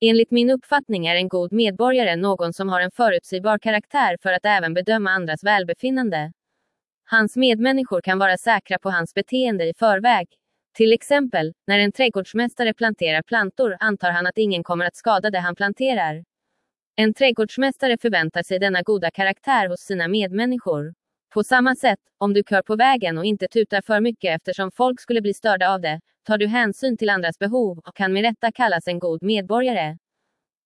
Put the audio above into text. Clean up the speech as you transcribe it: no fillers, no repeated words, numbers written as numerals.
Enligt min uppfattning är en god medborgare någon som har en förutsägbar karaktär för att även bedöma andras välbefinnande. Hans medmänniskor kan vara säkra på hans beteende i förväg. Till exempel, när en trädgårdsmästare planterar plantor antar han att ingen kommer att skada det han planterar. En trädgårdsmästare förväntar sig denna goda karaktär hos sina medmänniskor. På samma sätt, om du kör på vägen och inte tutar för mycket eftersom folk skulle bli störda av det, tar du hänsyn till andras behov och kan med rätta kallas en god medborgare.